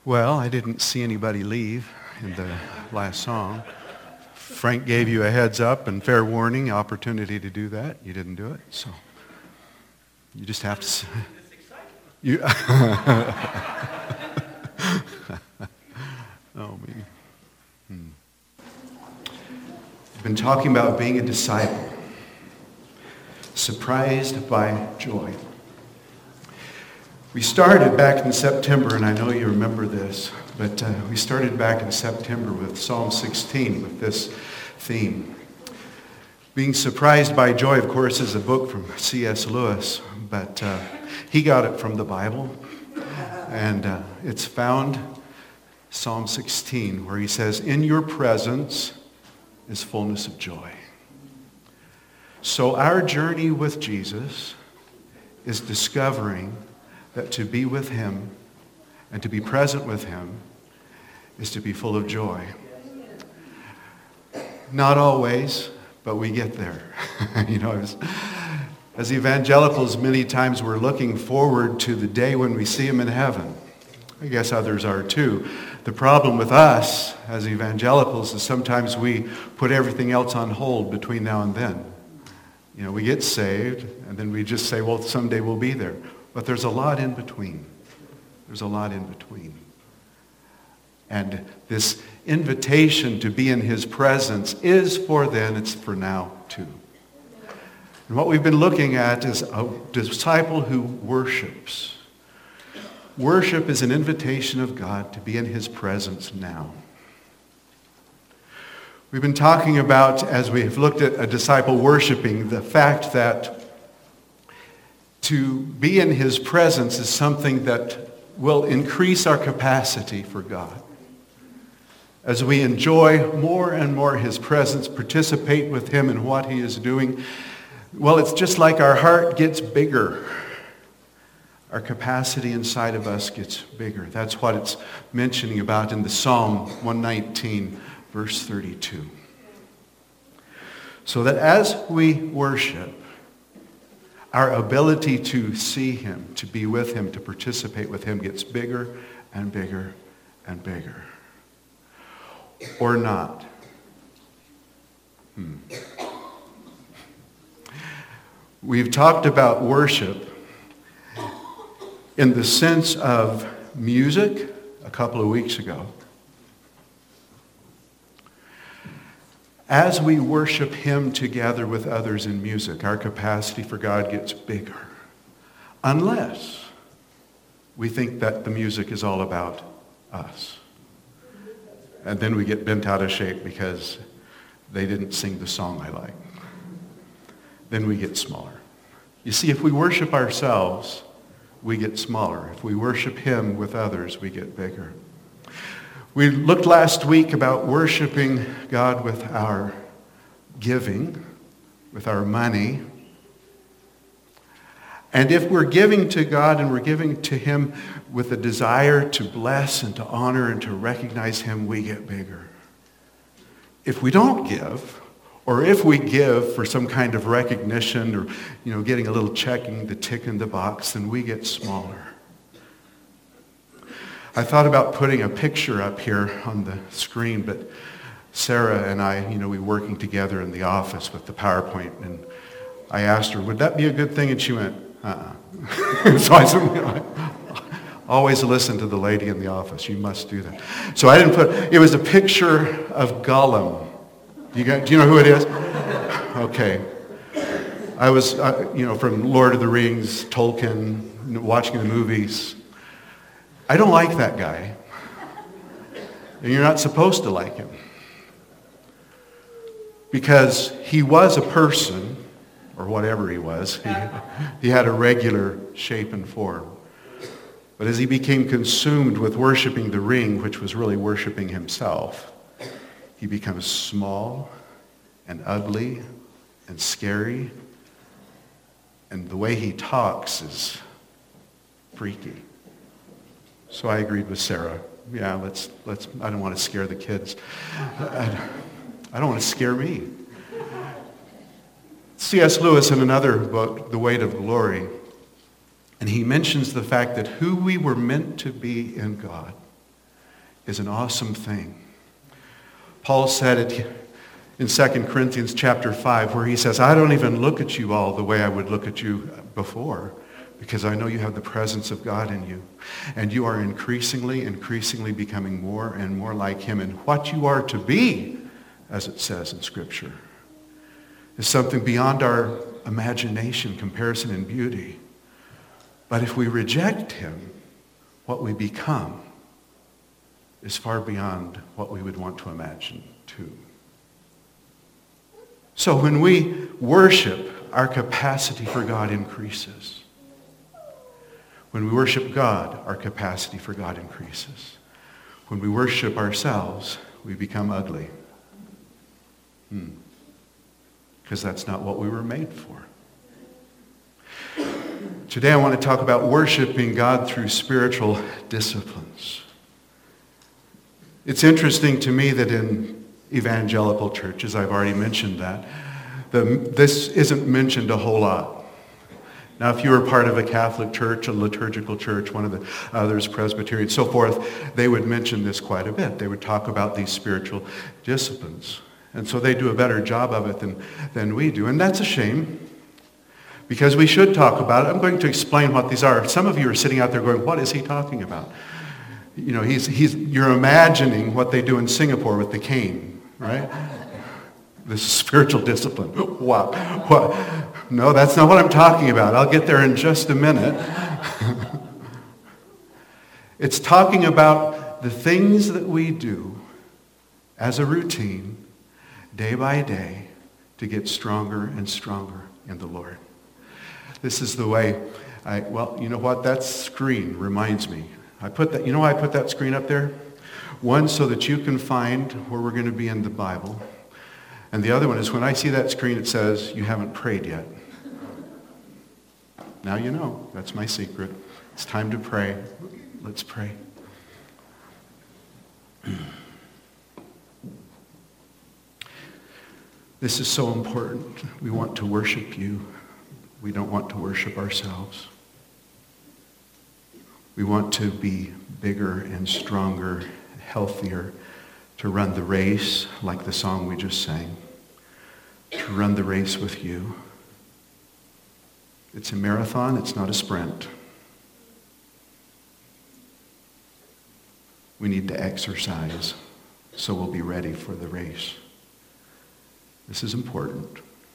Well, I didn't see anybody leave in the last song. Frank gave you a heads up and fair warning, opportunity to do that. You didn't do it, so you just have to. You. Oh me. I've been talking about being a disciple, surprised by joy. We started back in September, and I know you remember this, but we started back in September with Psalm 16 with this theme. Being surprised by joy, of course, is a book from C.S. Lewis, but he got it from the Bible, and it's found Psalm 16, where he says, "In your presence is fullness of joy." So our journey with Jesus is discovering that to be with him and to be present with him is to be full of joy. Not always, but we get there. As evangelicals, many times we're looking forward to the day when we see him in heaven. I guess others are too. The problem with us as evangelicals is sometimes we put everything else on hold between now and then. We get saved, and then we just say, well, someday we'll be there. But there's a lot in between. There's a lot in between. And this invitation to be in his presence is for then, it's for now too. And what we've been looking at is a disciple who worships. Worship is an invitation of God to be in his presence now. We've been talking about, as we've looked at a disciple worshiping, the fact that to be in his presence is something that will increase our capacity for God. As we enjoy more and more his presence, participate with him in what he is doing, well, it's just like our heart gets bigger. Our capacity inside of us gets bigger. That's what it's mentioning about in the Psalm 119, verse 32. So that as we worship, our ability to see him, to be with him, to participate with him gets bigger and bigger and bigger. Or not. We've talked about worship in the sense of music a couple of weeks ago. As we worship him together with others in music, our capacity for God gets bigger. Unless we think that the music is all about us. And then we get bent out of shape because they didn't sing the song I like. Then we get smaller. You see, if we worship ourselves, we get smaller. If we worship him with others, we get bigger. We looked last week about worshiping God with our giving, with our money. And if we're giving to God and we're giving to him with a desire to bless and to honor and to recognize him, we get bigger. If we don't give, or if we give for some kind of recognition or getting a little checking the tick in the box, then we get smaller. I thought about putting a picture up here on the screen, but Sarah and I, we working together in the office with the PowerPoint, and I asked her, would that be a good thing? And she went, So I said, always listen to the lady in the office. You must do that. So I didn't it was a picture of Gollum. Do you know who it is? Okay. I was, from Lord of the Rings, Tolkien, watching the movies. I don't like that guy. And you're not supposed to like him. Because he was a person, or whatever he was. He had a regular shape and form. But as he became consumed with worshiping the ring, which was really worshiping himself, he becomes small and ugly and scary. And the way he talks is freaky. So I agreed with Sarah. Yeah, let's. I don't want to scare the kids. I don't want to scare me. C.S. Lewis in another book, The Weight of Glory, and he mentions the fact that who we were meant to be in God is an awesome thing. Paul said it in 2 Corinthians chapter 5, where he says, I don't even look at you all the way I would look at you before, because I know you have the presence of God in you. And you are increasingly becoming more and more like him. And what you are to be, as it says in Scripture, is something beyond our imagination, comparison, and beauty. But if we reject him, what we become is far beyond what we would want to imagine too. So when we worship, our capacity for God increases. When we worship God, our capacity for God increases. When we worship ourselves, we become ugly. Because that's not what we were made for. Today I want to talk about worshiping God through spiritual disciplines. It's interesting to me that in evangelical churches, I've already mentioned that, this isn't mentioned a whole lot. Now, if you were part of a Catholic church, a liturgical church, one of the others, Presbyterian, so forth, they would mention this quite a bit. They would talk about these spiritual disciplines. And so they do a better job of it than we do. And that's a shame, because we should talk about it. I'm going to explain what these are. Some of you are sitting out there going, what is he talking about? You know, you're imagining what they do in Singapore with the cane, right? This is spiritual discipline. Wow. What? No, that's not what I'm talking about. I'll get there in just a minute. It's talking about the things that we do as a routine, day by day, to get stronger and stronger in the Lord. This is the way you know what? That screen reminds me. You know why I put that screen up there? One, so that you can find where we're going to be in the Bible. And the other one is when I see that screen, it says, you haven't prayed yet. Now you know. That's my secret. It's time to pray. Let's pray. This is so important. We want to worship you. We don't want to worship ourselves. We want to be bigger and stronger, healthier, to run the race like the song we just sang, to run the race with you. It's a marathon, it's not a sprint. We need to exercise so we'll be ready for the race. This is important.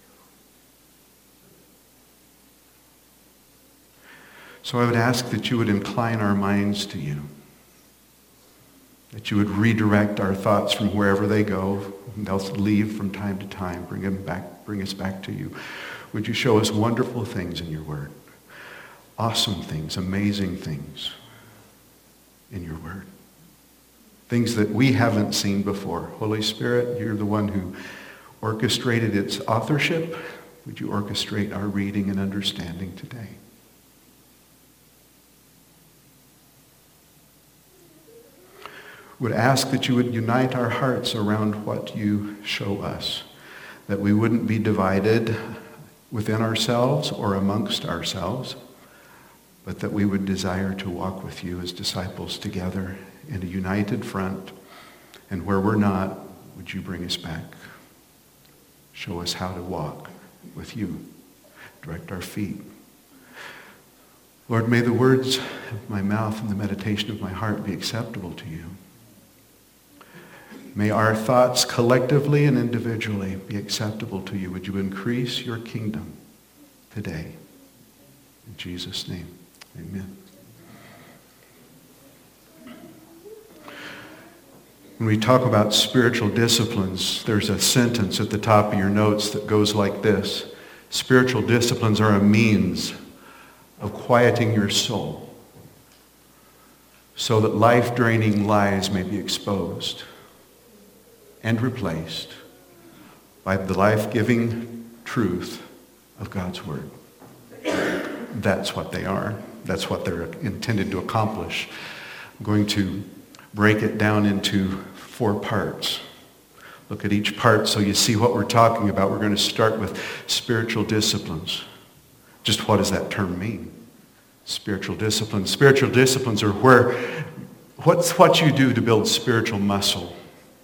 So I would ask that you would incline our minds to you, that you would redirect our thoughts from wherever they go. They'll leave from time to time, bring us back to you. Would you show us wonderful things in your word, awesome things, amazing things in your word, things that we haven't seen before. Holy Spirit, you're the one who orchestrated its authorship. Would you orchestrate our reading and understanding today? Would ask that you would unite our hearts around what you show us, that we wouldn't be divided within ourselves or amongst ourselves, but that we would desire to walk with you as disciples together in a united front. And where we're not, would you bring us back? Show us how to walk with you. Direct our feet. Lord, may the words of my mouth and the meditation of my heart be acceptable to you. May our thoughts collectively and individually be acceptable to you. Would you increase your kingdom today? In Jesus' name, amen. When we talk about spiritual disciplines, there's a sentence at the top of your notes that goes like this. Spiritual disciplines are a means of quieting your soul so that life-draining lies may be exposed and replaced by the life-giving truth of God's word. That's what they are. That's what they're intended to accomplish. I'm going to break it down into 4 parts. Look at each part so you see what we're talking about. We're going to start with spiritual disciplines. Just what does that term mean? Spiritual disciplines. Spiritual disciplines are What's what you do to build spiritual muscle?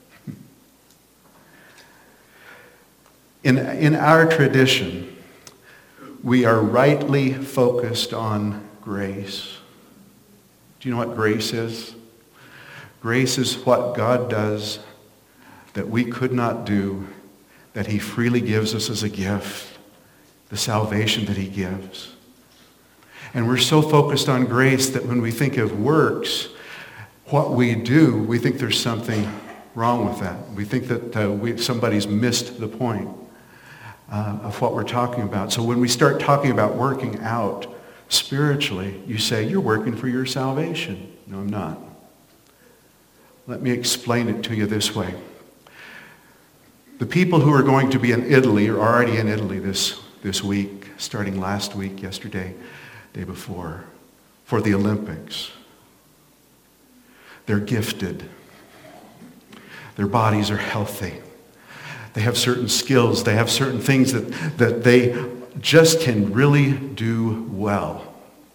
In our tradition, we are rightly focused on grace. Do you know what grace is? Grace is what God does that we could not do, that he freely gives us as a gift, the salvation that he gives. And we're so focused on grace that when we think of works, what we do, we think there's something wrong with that. We think that somebody's missed the point of what we're talking about. So when we start talking about working out spiritually, you say, you're working for your salvation. No, I'm not. Let me explain it to you this way. The people who are going to be in Italy are already in Italy this week, starting last week, yesterday, day before, for the Olympics. They're gifted. Their bodies are healthy. They have certain skills. They have certain things that they just can really do well.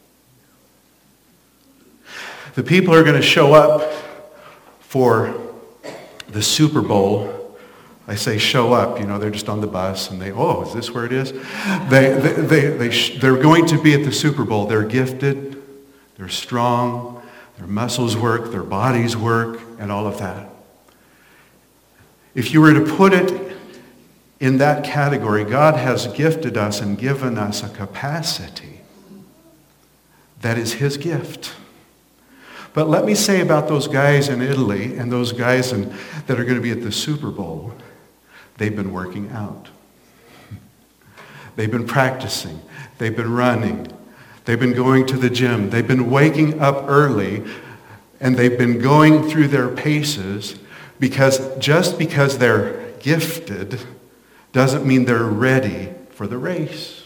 The people are going to show up for the Super Bowl. I say show up, they're just on the bus and is this where it is? They're going to be at the Super Bowl. They're gifted, they're strong, their muscles work, their bodies work, and all of that. If you were to put it in that category, God has gifted us and given us a capacity that is his gift. But let me say about those guys in Italy and those guys that are going to be at the Super Bowl, they've been working out. They've been practicing. They've been running. They've been going to the gym. They've been waking up early, and they've been going through their paces just because they're gifted doesn't mean they're ready for the race.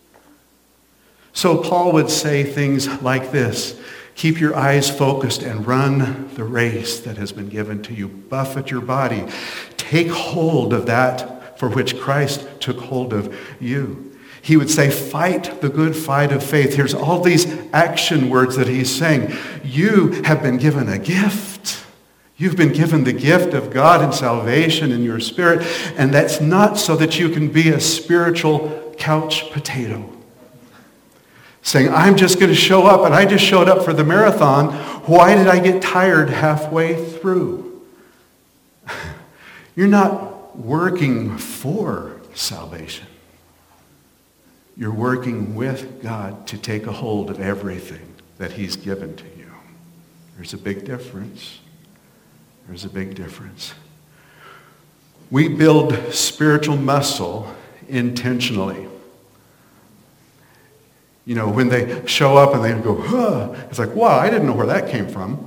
So Paul would say things like this. Keep your eyes focused and run the race that has been given to you. Buffet your body. Take hold of that for which Christ took hold of you. He would say, fight the good fight of faith. Here's all these action words that he's saying. You have been given a gift. You've been given the gift of God and salvation in your spirit. And that's not so that you can be a spiritual couch potato. Saying, I'm just going to show up, and I just showed up for the marathon. Why did I get tired halfway through? You're not working for salvation. You're working with God to take a hold of everything that he's given to you. There's a big difference. There's a big difference. We build spiritual muscle intentionally. When they show up and they go, huh, it's like, wow, I didn't know where that came from.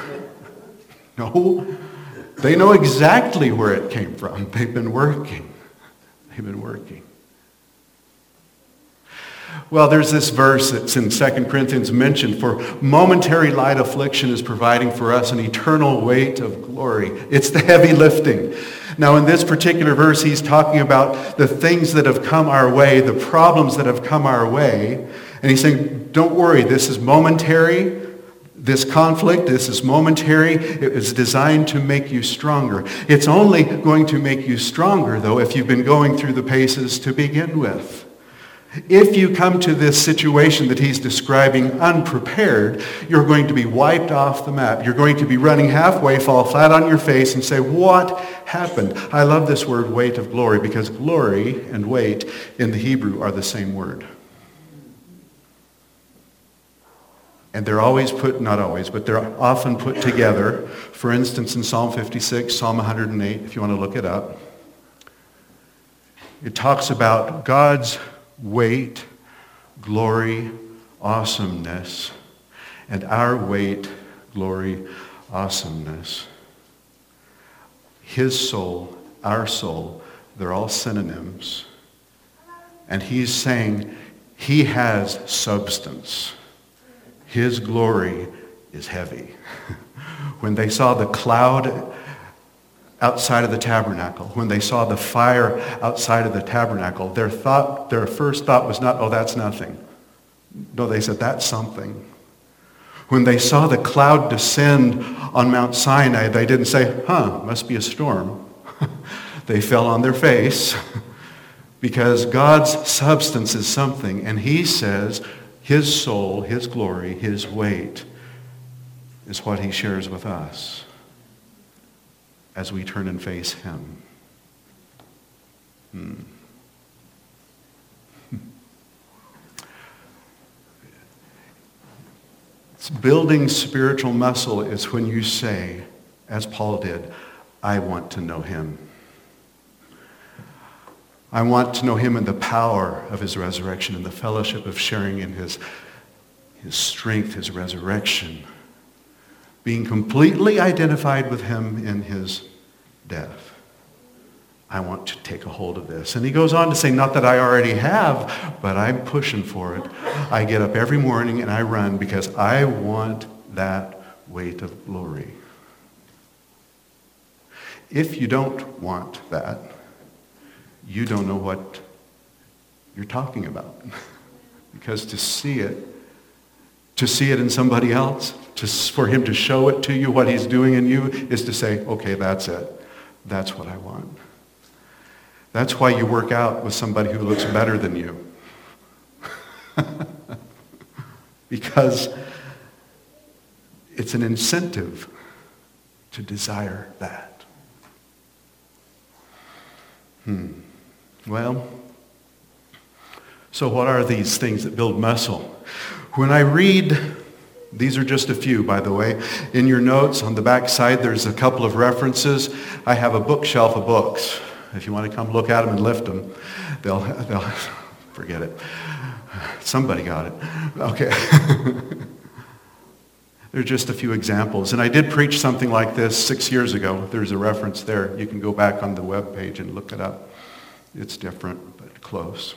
No, they know exactly where it came from. They've been working. They've been working. Well, there's this verse that's in 2 Corinthians mentioned, for momentary light affliction is providing for us an eternal weight of glory. It's the heavy lifting. Now, in this particular verse, he's talking about the things that have come our way, the problems that have come our way. And he's saying, don't worry, this is momentary. This conflict, this is momentary. It was designed to make you stronger. It's only going to make you stronger, though, if you've been going through the paces to begin with. If you come to this situation that he's describing unprepared, you're going to be wiped off the map. You're going to be running halfway, fall flat on your face, and say, what happened? I love this word, weight of glory, because glory and weight in the Hebrew are the same word. And they're always not always, but they're often put together. For instance, in Psalm 56, Psalm 108, if you want to look it up, it talks about God's weight, glory, awesomeness, and our weight, glory, awesomeness. His soul, our soul, they're all synonyms. And he's saying he has substance. His glory is heavy. When they saw the cloud outside of the tabernacle, when they saw the fire outside of the tabernacle, their first thought was not, oh, that's nothing. No, they said, that's something. When they saw the cloud descend on Mount Sinai, they didn't say, must be a storm. They fell on their face because God's substance is something, and he says his soul, his glory, his weight is what he shares with us as we turn and face him. Building spiritual muscle is when you say, as Paul did, I want to know him. I want to know him in the power of his resurrection, in the fellowship of sharing in his strength, his resurrection, being completely identified with him in his death. I want to take a hold of this. And he goes on to say, not that I already have, but I'm pushing for it. I get up every morning and I run because I want that weight of glory. If you don't want that, you don't know what you're talking about. Because to see it in somebody else, for him to show it to you, what he's doing in you, is to say, okay, that's it. That's what I want. That's why you work out with somebody who looks better than you. Because it's an incentive to desire that. Well, so what are these things that build muscle? When I read, these are just a few, by the way. In your notes on the back side, there's a couple of references. I have a bookshelf of books. If you want to come look at them and lift them, they'll forget it. Somebody got it. Okay. There are just a few examples. And I did preach something like this 6 years ago. There's a reference there. You can go back on the web page and look it up. It's different, but close.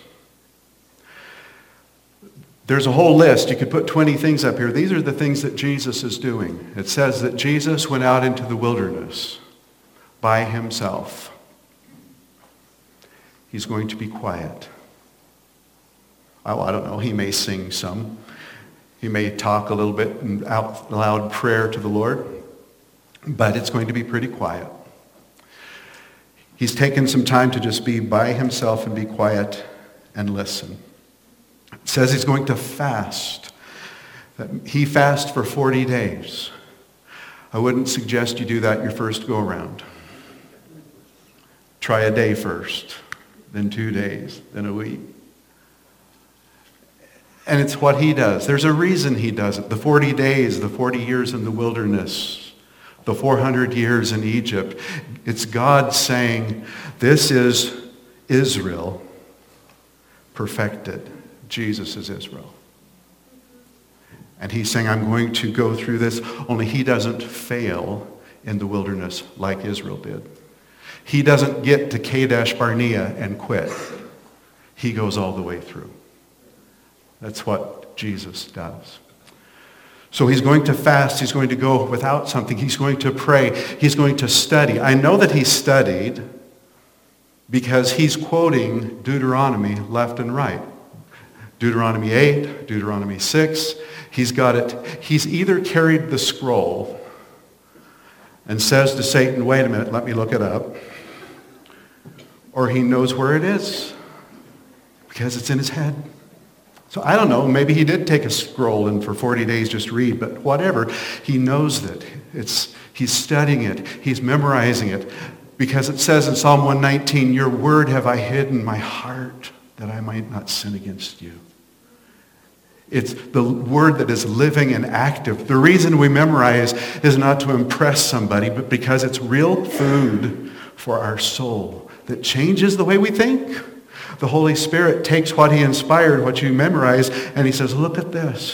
There's a whole list. You could put 20 things up here. These are the things that Jesus is doing. It says that Jesus went out into the wilderness by himself. He's going to be quiet. Oh, I don't know. He may sing some. He may talk a little bit in out loud prayer to the Lord. But it's going to be pretty quiet. He's taken some time to just be by himself and be quiet and listen. It says he's going to fast. He fasts for 40 days. I wouldn't suggest you do that your first go-around. Try a day first, then 2 days, then a week. And it's what he does. There's a reason he does it. The 40 days, the 40 years in the wilderness, the 400 years in Egypt. It's God saying, this is Israel perfected. Jesus is Israel. And he's saying, I'm going to go through this, only he doesn't fail in the wilderness like Israel did. He doesn't get to Kadesh Barnea and quit. He goes all the way through. That's what Jesus does. So he's going to fast. He's going to go without something. He's going to pray. He's going to study. I know that he studied because he's quoting Deuteronomy left and right. Deuteronomy 8, Deuteronomy 6. He's got it. He's either carried the scroll and says to Satan, wait a minute, let me look it up. Or he knows where it is because it's in his head. So I don't know, maybe he did take a scroll and for 40 days just read, but whatever, he knows that. He's studying it, he's memorizing it, because it says in Psalm 119, your word have I hid in my heart that I might not sin against you. It's the word that is living and active. The reason we memorize is not to impress somebody, but because it's real food for our soul that changes the way we think. The Holy Spirit takes what he inspired, what you memorize, and he says, look at this.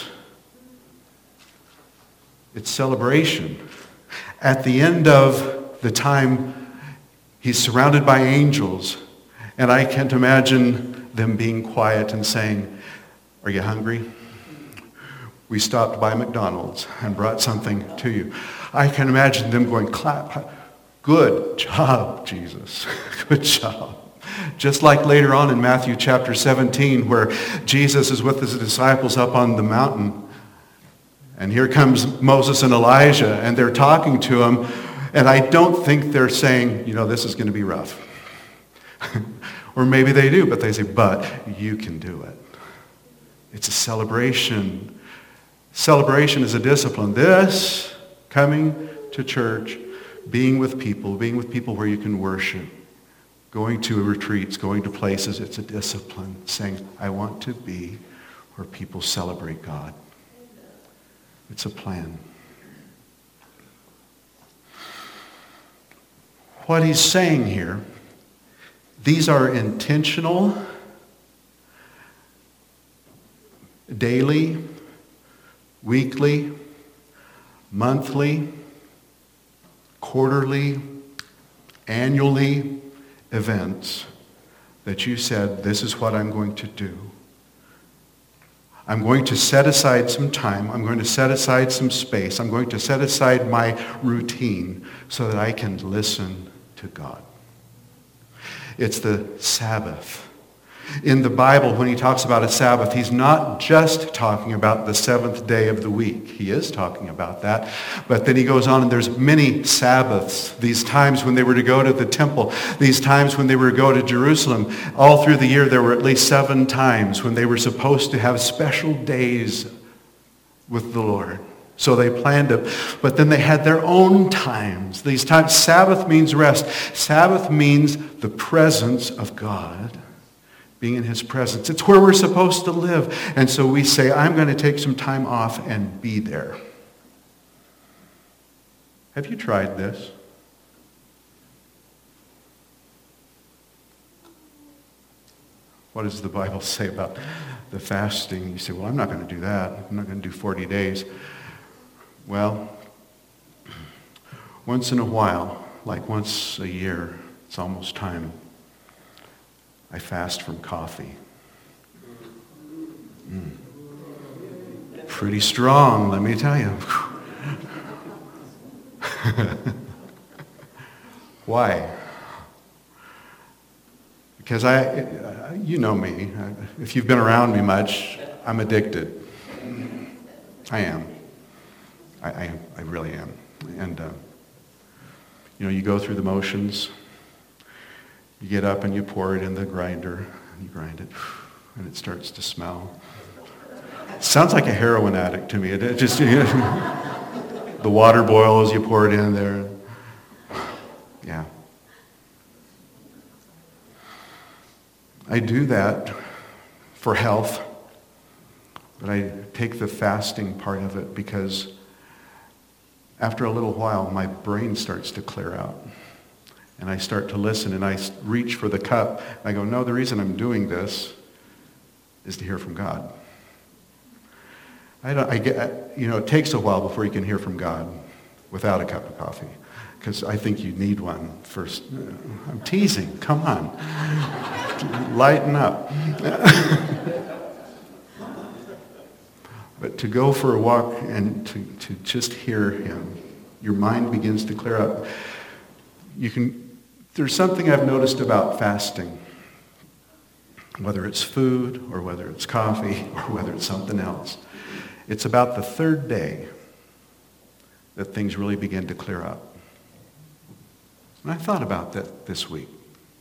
It's celebration. At the end of the time, he's surrounded by angels, and I can't imagine them being quiet and saying, are you hungry? We stopped by McDonald's and brought something to you. I can imagine them going, clap. Good job, Jesus. Good job. Just like later on in Matthew chapter 17, where Jesus is with his disciples up on the mountain, And here comes Moses and Elijah, and they're talking to him, and I don't think they're saying, this is going to be rough. Or maybe they do, but they say, but you can do it. It's a celebration. Celebration is a discipline. This, coming to church, being with people where you can worship, going to retreats, going to places, it's a discipline. Saying, I want to be where people celebrate God. It's a plan. What he's saying here, these are intentional, daily, weekly, monthly, quarterly, annually events that you said, this is what I'm going to do. I'm going to set aside some time. I'm going to set aside some space. I'm going to set aside my routine so that I can listen to God. It's the Sabbath. In the Bible, when he talks about a Sabbath, he's not just talking about the seventh day of the week. He is talking about that. But then he goes on, and there's many Sabbaths. These times when they were to go to the temple. These times when they were to go to Jerusalem. All through the year, there were at least 7 times when they were supposed to have special days with the Lord. So they planned it. But then they had their own times. These times, Sabbath means rest. Sabbath means the presence of God. Being in his presence. It's where we're supposed to live. And so we say, I'm going to take some time off and be there. Have you tried this? What does the Bible say about the fasting? You say, well, I'm not going to do that. I'm not going to do 40 days. Well, once in a while, like once a year, it's almost time. I fast from coffee. Pretty strong, let me tell you. Why? Because you know me. If you've been around me much, I'm addicted. I am. I really am. And, you go through the motions. You get up and you pour it in the grinder, and you grind it, and it starts to smell. Sounds like a heroin addict to me. It just, the water boils, you pour it in there. Yeah. I do that for health, but I take the fasting part of it because after a little while, my brain starts to clear out. And I start to listen, and I reach for the cup. I go, no, the reason I'm doing this is to hear from God. It takes a while before you can hear from God without a cup of coffee, because I think you need one first. I'm teasing. Come on. Lighten up. But to go for a walk and to just hear him, your mind begins to clear up. There's something I've noticed about fasting, whether it's food or whether it's coffee or whether it's something else. It's about the 3rd day that things really begin to clear up. And I thought about that this week.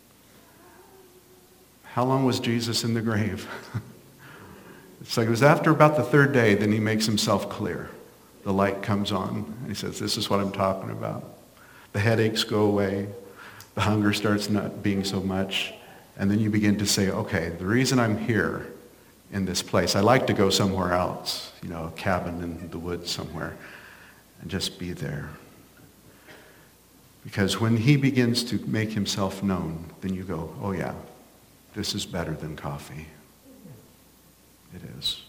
How long was Jesus in the grave? It's like it was after about the 3rd day, then he makes himself clear. The light comes on, and he says, this is what I'm talking about. The headaches go away. The hunger starts not being so much. And then you begin to say, okay, the reason I'm here in this place, I like to go somewhere else, a cabin in the woods somewhere, and just be there. Because when he begins to make himself known, then you go, oh yeah, this is better than coffee. It is.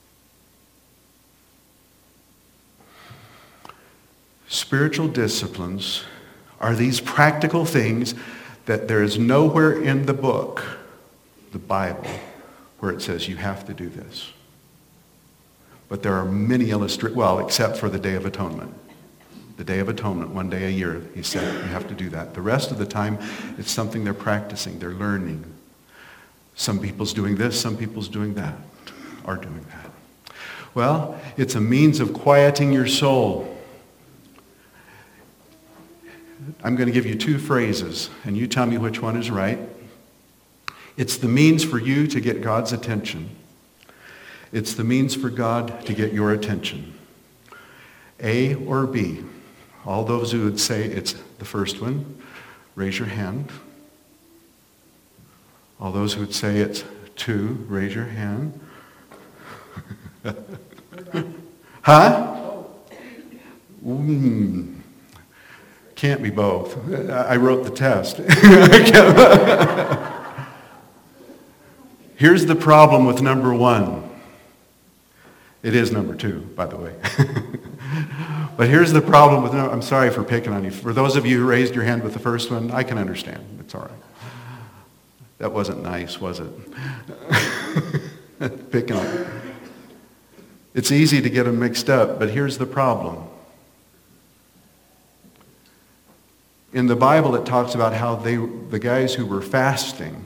Spiritual disciplines are these practical things that there is nowhere in the book, the Bible, where it says you have to do this. But there are many except for the Day of Atonement. The Day of Atonement, one day a year, he said, you have to do that. The rest of the time, it's something they're practicing, they're learning. Some people's doing this, some people's doing that, are doing that. Well, it's a means of quieting your soul. I'm going to give you two phrases, and you tell me which one is right. It's the means for you to get God's attention. It's the means for God to get your attention. A or B? All those who would say it's the first one, raise your hand. All those who would say it's 2, raise your hand. Huh? Can't be both. I wrote the test. Here's the problem with number 1. It is number 2, by the way. But here's the problem with, I'm sorry for picking on you. For those of you who raised your hand with the first one, I can understand. It's all right. That wasn't nice, was it? Picking on you. It's easy to get them mixed up, but here's the problem. In the Bible, it talks about how the guys who were fasting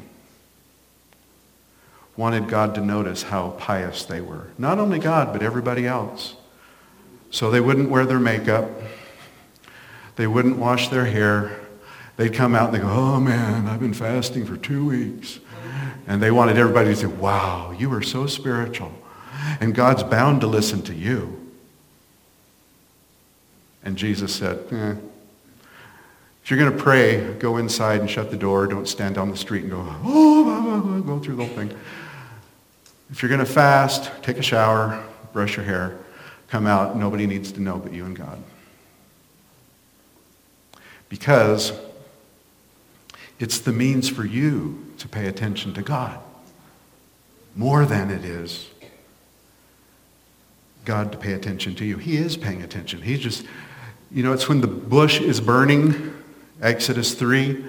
wanted God to notice how pious they were. Not only God, but everybody else. So they wouldn't wear their makeup. They wouldn't wash their hair. They'd come out and they go, oh man, I've been fasting for 2 weeks. And they wanted everybody to say, wow, you are so spiritual. And God's bound to listen to you. And Jesus said, if you're going to pray, go inside and shut the door. Don't stand on the street and go, go through the whole thing. If you're going to fast, take a shower, brush your hair, come out. Nobody needs to know but you and God. Because it's the means for you to pay attention to God more than it is God to pay attention to you. He is paying attention. He's just, it's when the bush is burning, Exodus 3,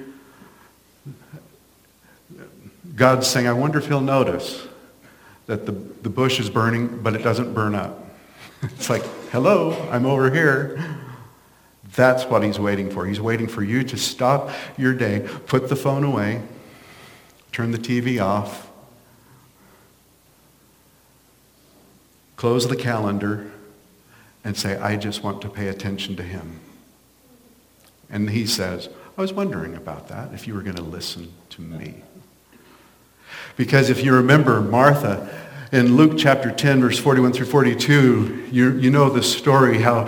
God's saying, I wonder if he'll notice that the bush is burning, but it doesn't burn up. It's like, hello, I'm over here. That's what he's waiting for. He's waiting for you to stop your day, put the phone away, turn the TV off, close the calendar, and say, I just want to pay attention to him. And he says, I was wondering about that, if you were going to listen to me. Because if you remember Martha, in Luke chapter 10, verse 41 through 42, you know the story how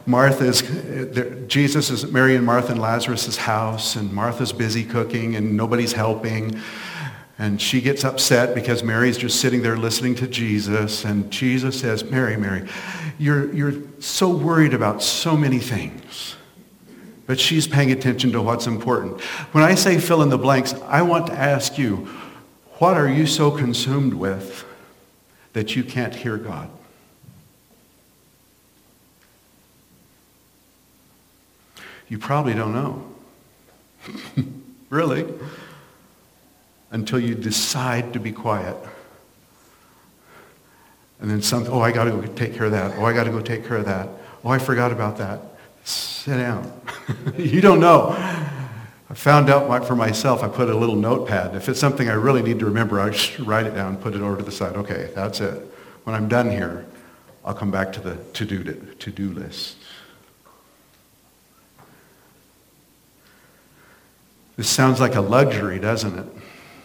Jesus is at Mary and Martha and Lazarus' house, and Martha's busy cooking and nobody's helping. And she gets upset because Mary's just sitting there listening to Jesus. And Jesus says, Mary, Mary, you're so worried about so many things. But she's paying attention to what's important. When I say fill in the blanks, I want to ask you, what are you so consumed with that you can't hear God? You probably don't know. Really. Until you decide to be quiet. And then I got to go take care of that. I got to go take care of that. I forgot about that. Sit down. You don't know. I found out for myself, I put a little notepad. If it's something I really need to remember, I just write it down, put it over to the side. Okay, that's it. When I'm done here, I'll come back to the to-do list. This sounds like a luxury, doesn't it?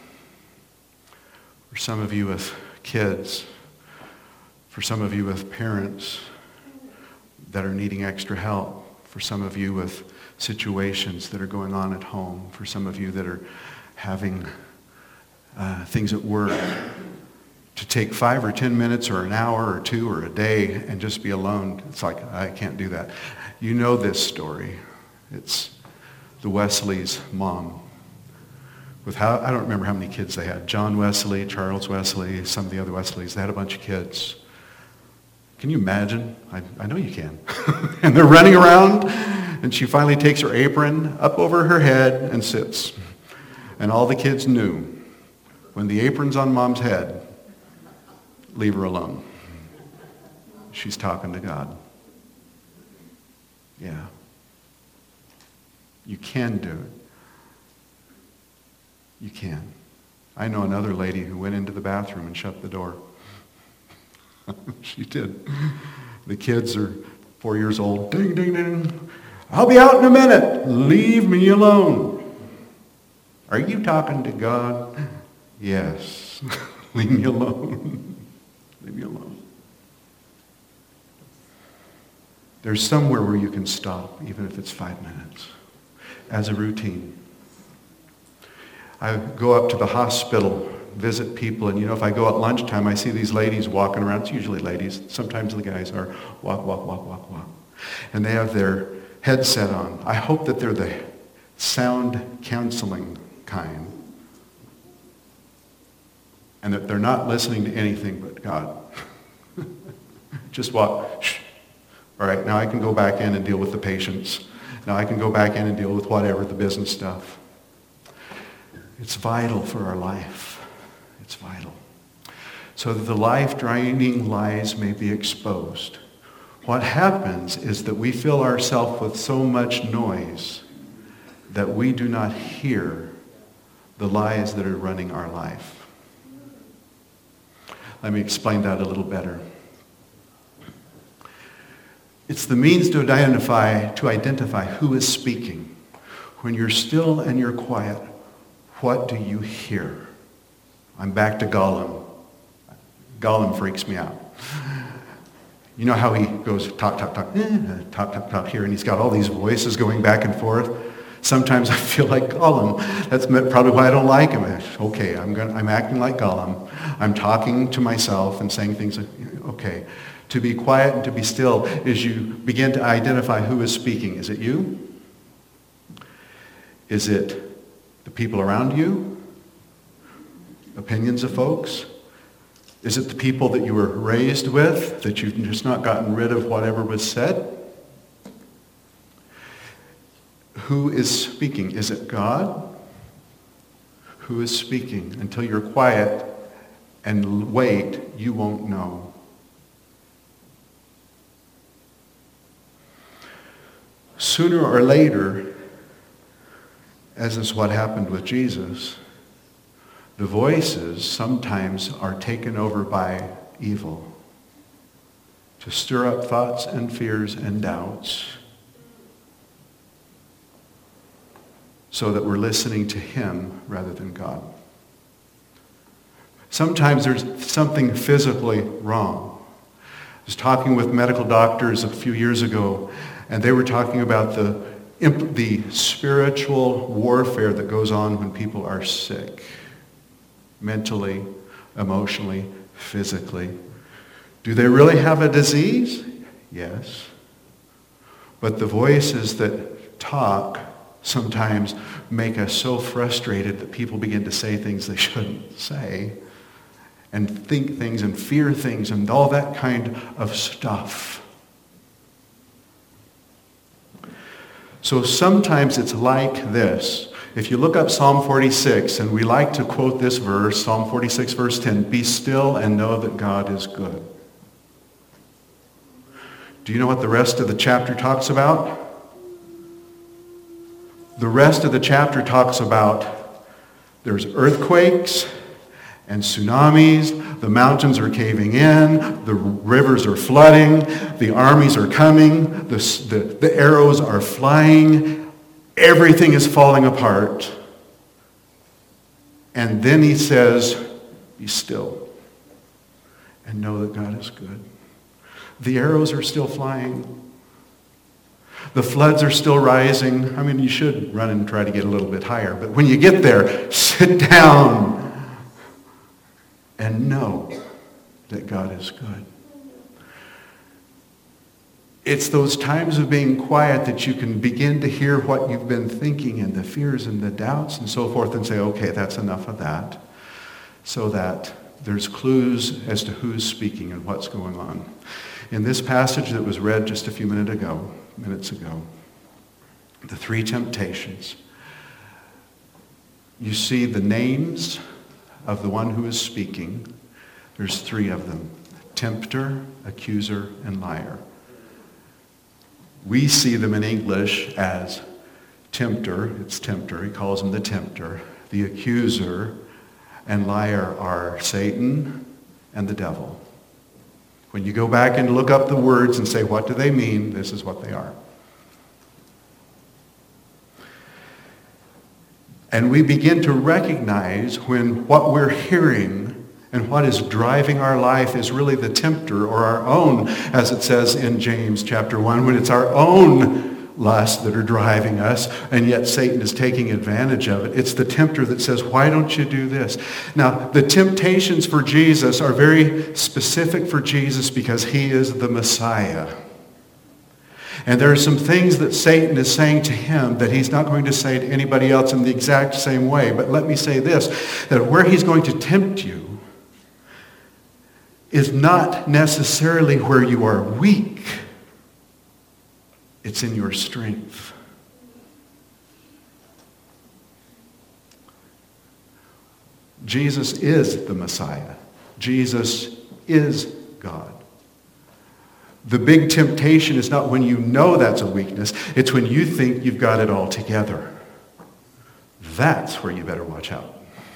For some of you with kids, for some of you with parents that are needing extra help, for some of you with situations that are going on at home, for some of you that are having things at work, to take 5 or 10 minutes or an hour or 2 or a day and just be alone. It's like, I can't do that. You know this story. It's the Wesley's mom. I don't remember how many kids they had. John Wesley, Charles Wesley, some of the other Wesleys. They had a bunch of kids. Can you imagine? I know you can. And they're running around, and she finally takes her apron up over her head and sits. And all the kids knew, when the apron's on mom's head, leave her alone. She's talking to God. Yeah. You can do it. You can. I know another lady who went into the bathroom and shut the door. She did. The kids are 4 years old. Ding, ding, ding. I'll be out in a minute. Leave me alone. Are you talking to God? Yes. Leave me alone. Leave me alone. There's somewhere where you can stop, even if it's 5 minutes, as a routine. I go up to the hospital, visit people, and if I go at lunchtime, I see these ladies walking around. It's usually ladies. Sometimes the guys are walk, walk, walk, walk, walk. And they have their headset on. I hope that they're the sound counseling kind. And that they're not listening to anything but God. Just walk. Shh. All right, now I can go back in and deal with the patients. Now I can go back in and deal with whatever, the business stuff. It's vital for our life. It's vital. So that the life-draining lies may be exposed. What happens is that we fill ourselves with so much noise that we do not hear the lies that are running our life. Let me explain that a little better. It's the means to identify who is speaking. When you're still and you're quiet, what do you hear? I'm back to Gollum. Gollum freaks me out. You know how he goes talk, talk, talk, talk, talk, talk here, and he's got all these voices going back and forth. Sometimes I feel like Gollum. That's probably why I don't like him. Okay, I'm acting like Gollum. I'm talking to myself and saying things like, okay. To be quiet and to be still is you begin to identify who is speaking. Is it you? Is it the people around you? Opinions of folks? Is it the people that you were raised with, that you've just not gotten rid of whatever was said? Who is speaking? Is it God? Who is speaking? Until you're quiet and wait, you won't know. Sooner or later, as is what happened with Jesus, the voices sometimes are taken over by evil to stir up thoughts and fears and doubts so that we're listening to him rather than God. Sometimes there's something physically wrong. I was talking with medical doctors a few years ago, and they were talking about the spiritual warfare that goes on when people are sick, mentally, emotionally, physically. Do they really have a disease? Yes. But the voices that talk sometimes make us so frustrated that people begin to say things they shouldn't say and think things and fear things and all that kind of stuff. So sometimes it's like this. If you look up Psalm 46, and we like to quote this verse, Psalm 46, verse 10, be still and know that God is good. Do you know what the rest of the chapter talks about? The rest of the chapter talks about there's earthquakes and tsunamis, the mountains are caving in, the rivers are flooding, the armies are coming, the arrows are flying, everything is falling apart. And then he says, be still and know that God is good. The arrows are still flying. The floods are still rising. I mean, you should run and try to get a little bit higher. But when you get there, sit down and know that God is good. It's those times of being quiet that you can begin to hear what you've been thinking and the fears and the doubts and so forth and say, okay, that's enough of that. So that there's clues as to who's speaking and what's going on. In this passage that was read just a few minutes ago, the three temptations, you see the names of the one who is speaking. There's three of them: tempter, accuser, and liar. We see them in English as tempter. It's tempter. He calls him the tempter. The accuser and liar are Satan and the devil. When you go back and look up the words and say, what do they mean? This is what they are. And we begin to recognize when what we're hearing and what is driving our life is really the tempter or our own, as it says in James chapter 1, when it's our own lusts that are driving us, and yet Satan is taking advantage of it. It's the tempter that says, why don't you do this? Now, the temptations for Jesus are very specific for Jesus because he is the Messiah. And there are some things that Satan is saying to him that he's not going to say to anybody else in the exact same way. But let me say this, that where he's going to tempt you is not necessarily where you are weak. It's in your strength. Jesus is the Messiah. Jesus is God. The big temptation is not when you know that's a weakness. It's when you think you've got it all together. That's where you better watch out.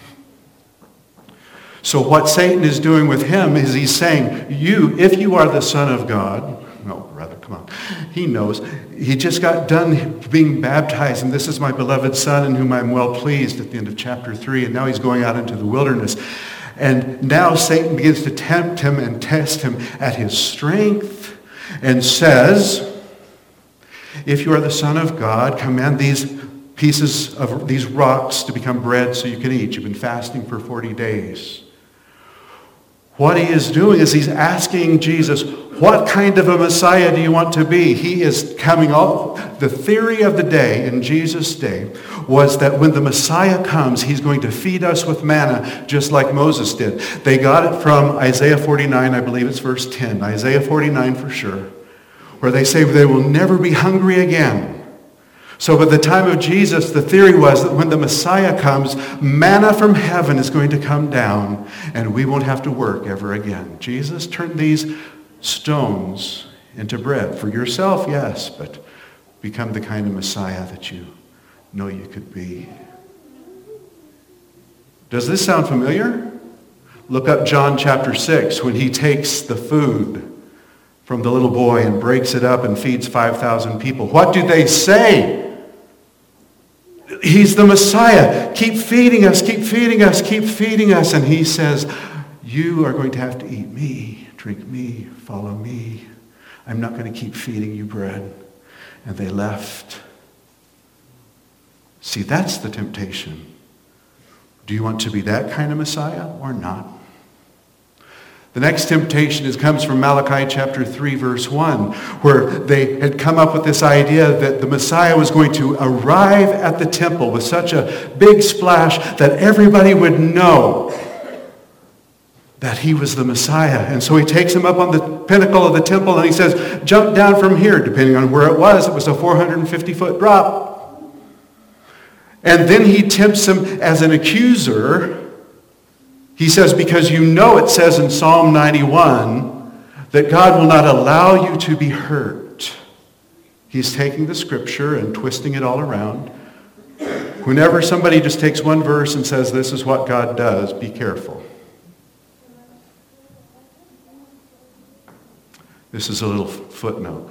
So what Satan is doing with him is he's saying, if you are the Son of God, come on. He knows. He just got done being baptized, and this is my beloved Son in whom I'm well pleased at the end of chapter 3, and now he's going out into the wilderness. And now Satan begins to tempt him and test him at his strength and says, if you are the Son of God, command these pieces of these rocks to become bread so you can eat. You've been fasting for 40 days. What he is doing is he's asking Jesus, what kind of a Messiah do you want to be? He is coming up. The theory of the day in Jesus' day was that when the Messiah comes, he's going to feed us with manna just like Moses did. They got it from Isaiah 49, I believe it's verse 10. Isaiah 49 for sure, where they say they will never be hungry again. So by the time of Jesus, the theory was that when the Messiah comes, manna from heaven is going to come down and we won't have to work ever again. Jesus turned these stones into bread. For yourself, yes, but become the kind of Messiah that you know you could be. Does this sound familiar? Look up John chapter 6 when he takes the food from the little boy and breaks it up and feeds 5,000 people. What do they say? He's the Messiah. Keep feeding us, keep feeding us, keep feeding us. And he says, you are going to have to eat me, drink me, follow me. I'm not going to keep feeding you bread. And they left. See, that's the temptation. Do you want to be that kind of Messiah or not? The next temptation comes from Malachi chapter 3, verse 1, where they had come up with this idea that the Messiah was going to arrive at the temple with such a big splash that everybody would know that he was the Messiah. And so he takes him up on the pinnacle of the temple and he says, jump down from here. Depending on where it was a 450-foot drop. And then he tempts him as an accuser. He says, because you know it says in Psalm 91 that God will not allow you to be hurt. He's taking the scripture and twisting it all around. Whenever somebody just takes one verse and says this is what God does, be careful. This is a little footnote.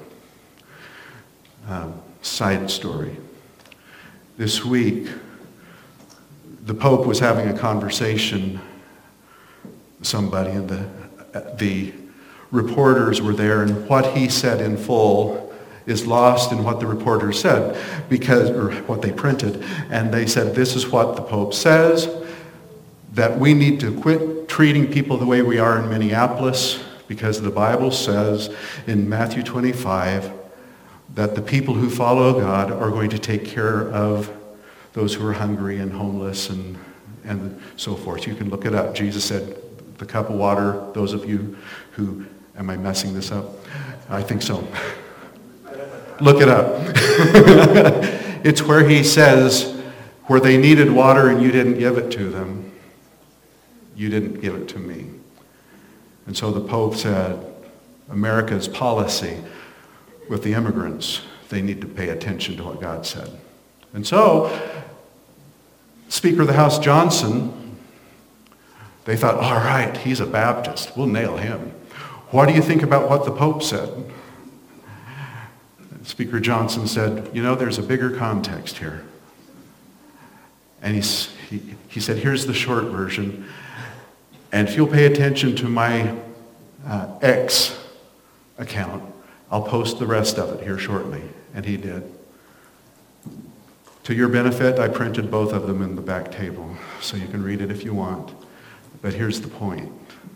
Side story. This week, the Pope was having a conversation somebody, and the reporters were there, and what he said in full is lost in what the reporters said, or what they printed. And they said, this is what the Pope says, that we need to quit treating people the way we are in Minneapolis, because the Bible says in Matthew 25 that the people who follow God are going to take care of those who are hungry and homeless and so forth. You can look it up. Jesus said, the cup of water, those of you who, am I messing this up? I think so. Look it up. It's where he says, where they needed water and you didn't give it to them, you didn't give it to me. And so the Pope said, America's policy with the immigrants, they need to pay attention to what God said. And so, Speaker of the House Johnson, they thought, all right, he's a Baptist. We'll nail him. What do you think about what the Pope said? Speaker Johnson said, there's a bigger context here. And he said, here's the short version. And if you'll pay attention to my X account, I'll post the rest of it here shortly. And he did. To your benefit, I printed both of them in the back table, so you can read it if you want. But here's the point.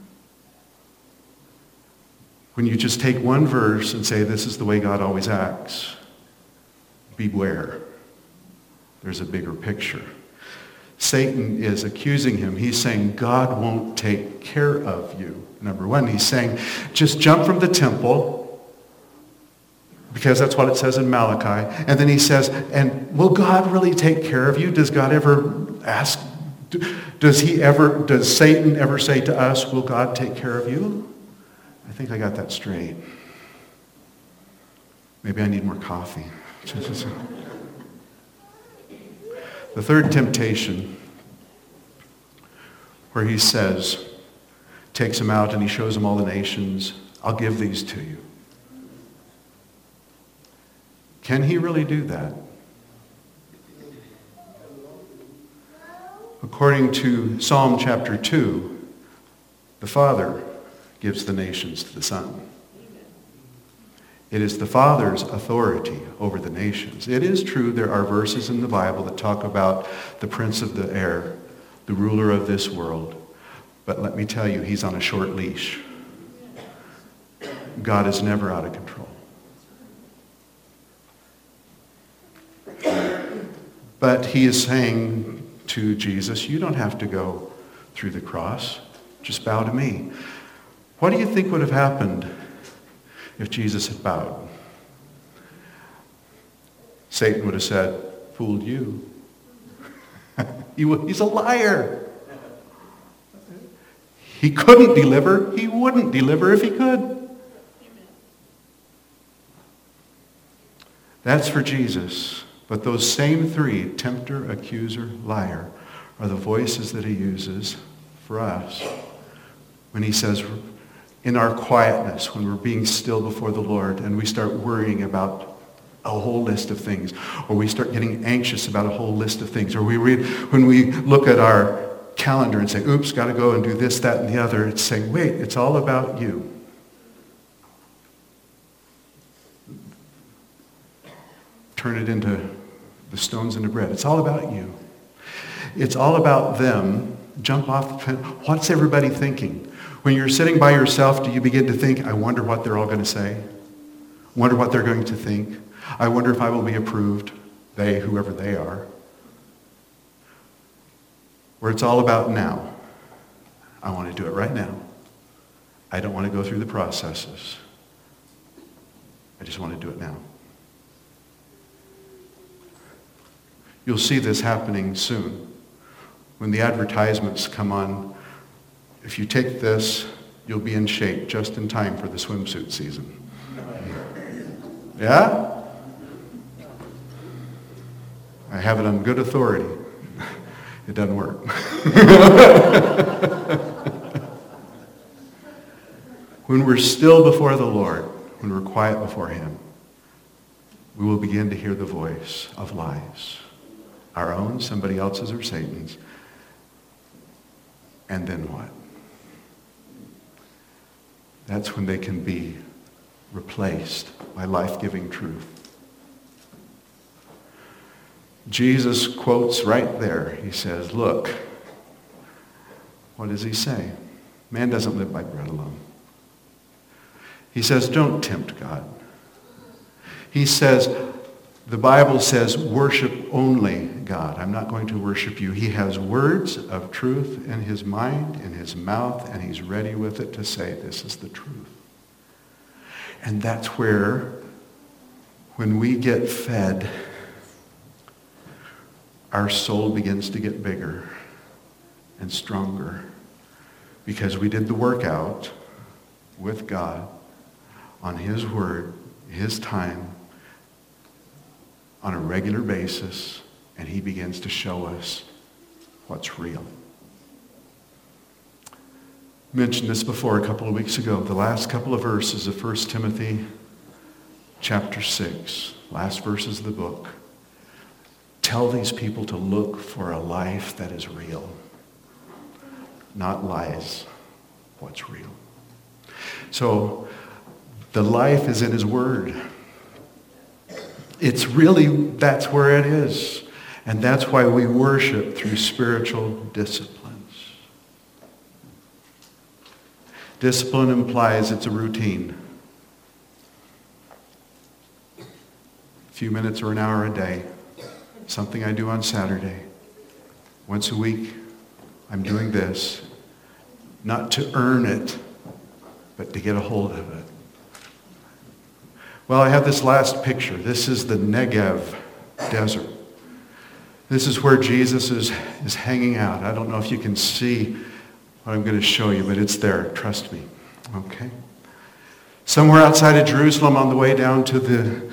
When you just take one verse and say, this is the way God always acts, beware. There's a bigger picture. Satan is accusing him. He's saying, God won't take care of you. Number one, he's saying, just jump from the temple, because that's what it says in Malachi. And then he says, and will God really take care of you? Does God ever ask, does Satan ever say to us, will God take care of you? I think I got that straight. Maybe I need more coffee. The third temptation, where he says, takes him out and he shows him all the nations, I'll give these to you. Can he really do that? According to Psalm chapter 2, the Father gives the nations to the Son. It is the Father's authority over the nations. It is true there are verses in the Bible that talk about the prince of the air, the ruler of this world. But let me tell you, he's on a short leash. God is never out of control. But he is saying to Jesus, you don't have to go through the cross. Just bow to me. What do you think would have happened if Jesus had bowed? Satan would have said, fooled you. He's a liar. He couldn't deliver. He wouldn't deliver if he could. That's for Jesus. But those same three, tempter, accuser, liar, are the voices that he uses for us when he says, in our quietness, when we're being still before the Lord and we start worrying about a whole list of things, or we start getting anxious about a whole list of things, or when we look at our calendar and say, oops, got to go and do this, that, and the other, it's saying, wait, it's all about you. Turn it into the stones into bread. It's all about you. It's all about them. Jump off the pen. What's everybody thinking? When you're sitting by yourself, do you begin to think, I wonder what they're all going to say? Wonder what they're going to think? I wonder if I will be approved, they, whoever they are. Where it's all about now. I want to do it right now. I don't want to go through the processes. I just want to do it now. You'll see this happening soon. When the advertisements come on, if you take this, you'll be in shape just in time for the swimsuit season. Yeah? I have it on good authority. It doesn't work. When we're still before the Lord, when we're quiet before him, we will begin to hear the voice of lies. Our own, somebody else's, or Satan's. And then what? That's when they can be replaced by life-giving truth. Jesus quotes right there. He says, look, what does he say? Man doesn't live by bread alone. He says, don't tempt God. He says, the Bible says, worship only God. I'm not going to worship you. He has words of truth in his mind, in his mouth, and he's ready with it to say, this is the truth. And that's where, when we get fed, our soul begins to get bigger and stronger because we did the workout with God on his word, his time, on a regular basis, and he begins to show us what's real. mentioned this before a couple of weeks ago. The last couple of verses of 1 Timothy chapter 6, last verses of the book, tell these people to look for a life that is real. Not lies, what's real. So the life is in his word. It's really, that's where it is. And that's why we worship through spiritual disciplines. Discipline implies it's a routine. A few minutes or an hour a day. Something I do on Saturday. Once a week, I'm doing this. Not to earn it, but to get a hold of it. Well, I have this last picture. This is the Negev desert. This is where Jesus is hanging out. I don't know if you can see what I'm going to show you, but it's there. Trust me. Okay? Somewhere outside of Jerusalem on the way down to the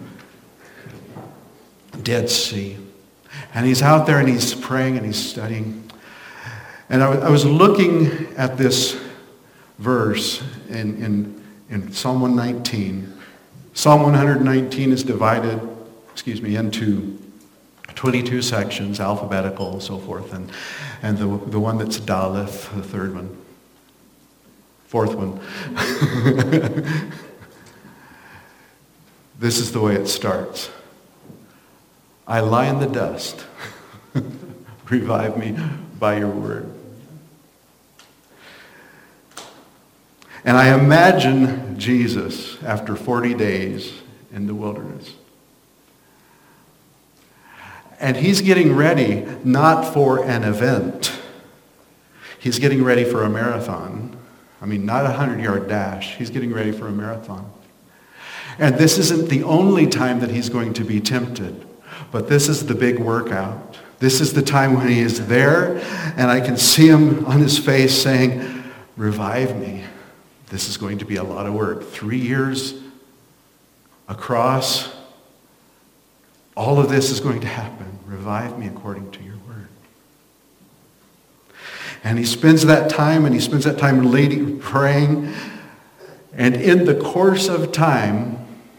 Dead Sea. And he's out there and he's praying and he's studying. And I was looking at this verse in Psalm 119. Psalm 119 is divided, into 22 sections, alphabetical and so forth. And the one that's Daleth, the third one. Fourth one. This is the way it starts. I lie in the dust. Revive me by your word. And I imagine Jesus after 40 days in the wilderness. And he's getting ready not for an event. He's getting ready for a marathon. I mean, not a 100-yard dash. He's getting ready for a marathon. And this isn't the only time that he's going to be tempted. But this is the big workout. This is the time when he is there, and I can see him on his face saying, revive me. This is going to be a lot of work. 3 years across. All of this is going to happen. Revive me according to your word. And he spends that time praying. And in the course of time,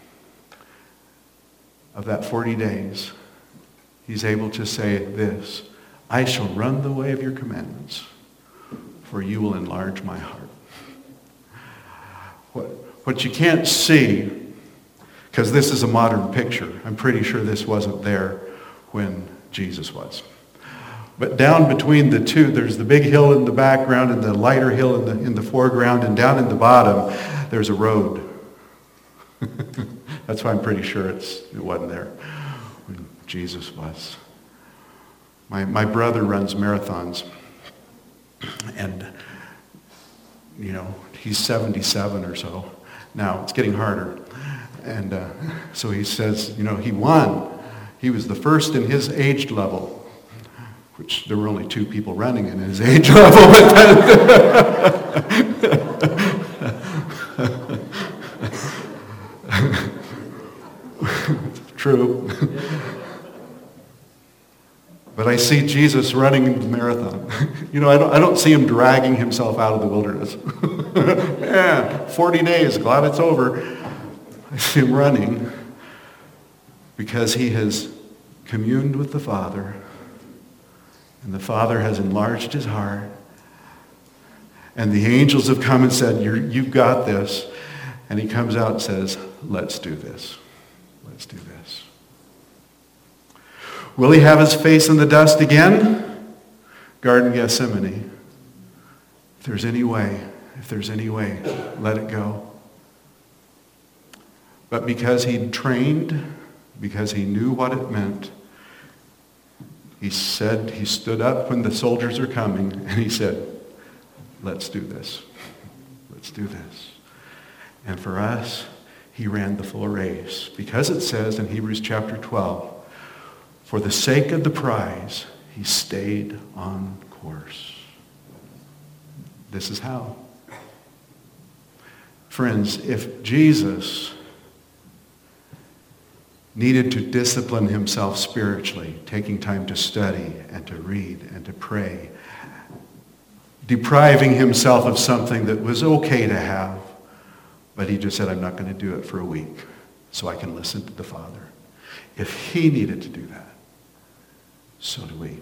of that 40 days, he's able to say this, I shall run the way of your commandments, for you will enlarge my heart. What you can't see, because this is a modern picture, I'm pretty sure this wasn't there when Jesus was. But down between the two, there's the big hill in the background and the lighter hill in the foreground, and down in the bottom, there's a road. That's why I'm pretty sure it wasn't there when Jesus was. My brother runs marathons, and he's 77 or so. Now it's getting harder, and so he says, he won. He was the first in his age level, which there were only 2 people running in his age level. True. But I see Jesus running the marathon. I don't see him dragging himself out of the wilderness. Man, 40 days, glad it's over. I see him running because he has communed with the Father, and the Father has enlarged his heart, and the angels have come and said, you've got this. And he comes out and says, let's do this. Let's do this. Will he have his face in the dust again? Garden Gethsemane. If there's any way, let it go. But because he'd trained, because he knew what it meant, he stood up when the soldiers are coming, and he said, let's do this. Let's do this. And for us, he ran the full race. Because it says in Hebrews chapter 12, for the sake of the prize, he stayed on course. This is how. Friends, if Jesus needed to discipline himself spiritually, taking time to study and to read and to pray, depriving himself of something that was okay to have. But he just said, I'm not going to do it for a week so I can listen to the Father. If he needed to do that, so do we.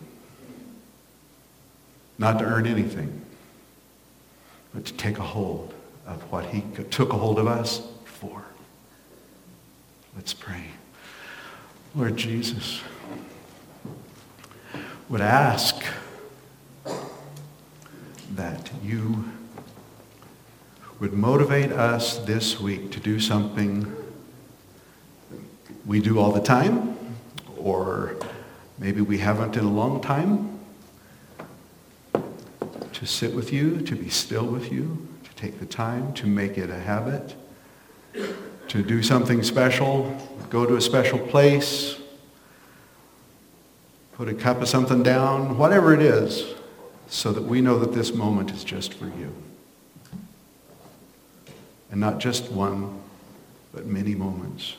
Not to earn anything, but to take a hold of what he took a hold of us for. Let's pray. Lord Jesus, would ask that you would motivate us this week to do something we do all the time, or maybe we haven't in a long time, to sit with you, to be still with you, to take the time to make it a habit, to do something special, go to a special place, put a cup of something down, whatever it is, so that we know that this moment is just for you. And not just one, but many moments.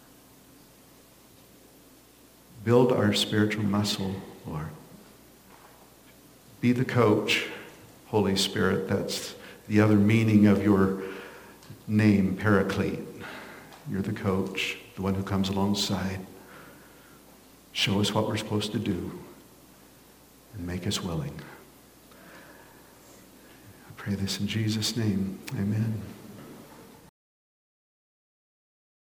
Build our spiritual muscle, Lord. Be the coach, Holy Spirit. That's the other meaning of your name, Paraclete. You're the coach, the one who comes alongside. Show us what we're supposed to do and make us willing. I pray this in Jesus' name. Amen.